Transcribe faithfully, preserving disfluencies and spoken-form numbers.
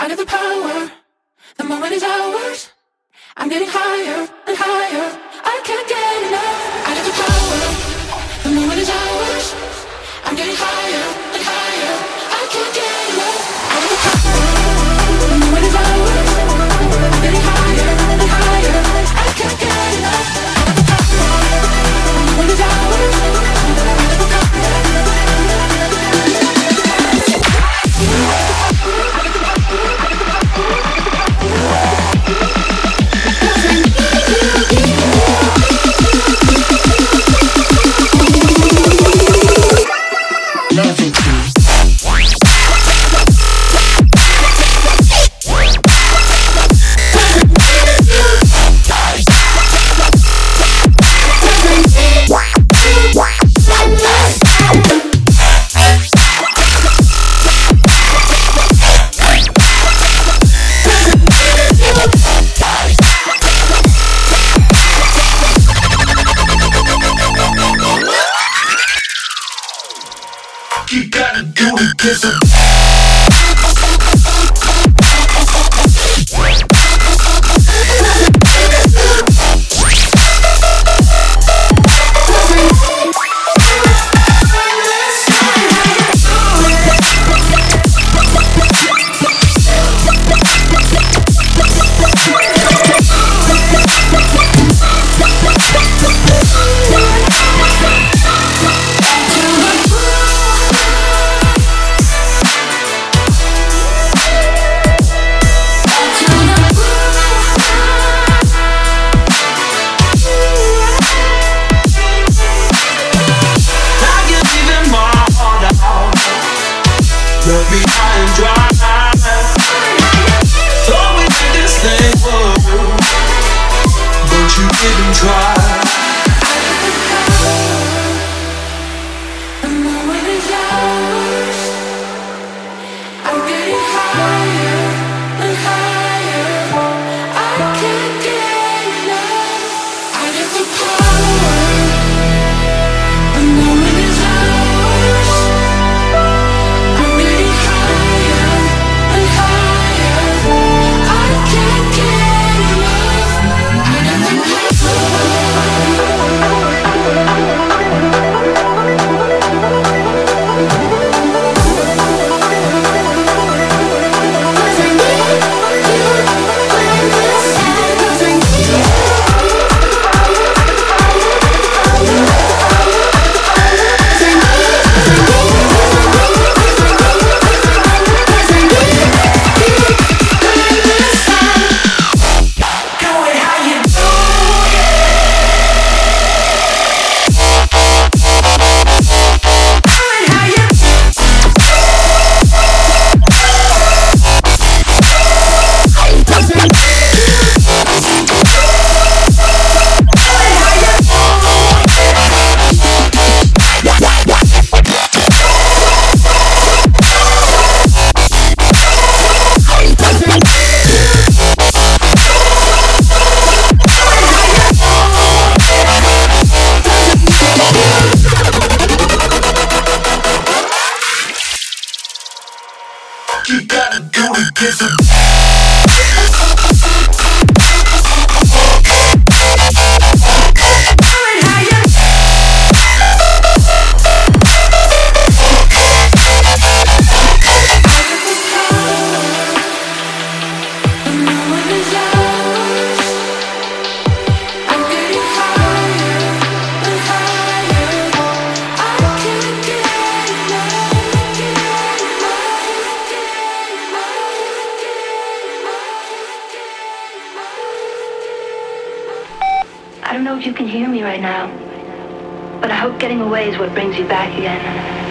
I got the power. The moment is ours. I'm getting higher and higher. I can't get enough. I got the power. The moment is ours. I'm getting higher and higher. I can't get enough. I got the power. The moment is ours. I'm getting higher and higher. I can't get enough. I got the power. The moment is ours. I got the power. You gotta do it, kiss it. Let me high and dry. Thought we did this thing, whoa, but you didn't try. The moment is ours. I'm getting higher and higher. I can't get enough. I get the power. The moment is ours. I'm getting higher and higher. I can't get enough. I get the You gotta do it, kiss it. I don't know if you can hear me right now, but I hope getting away is what brings you back again.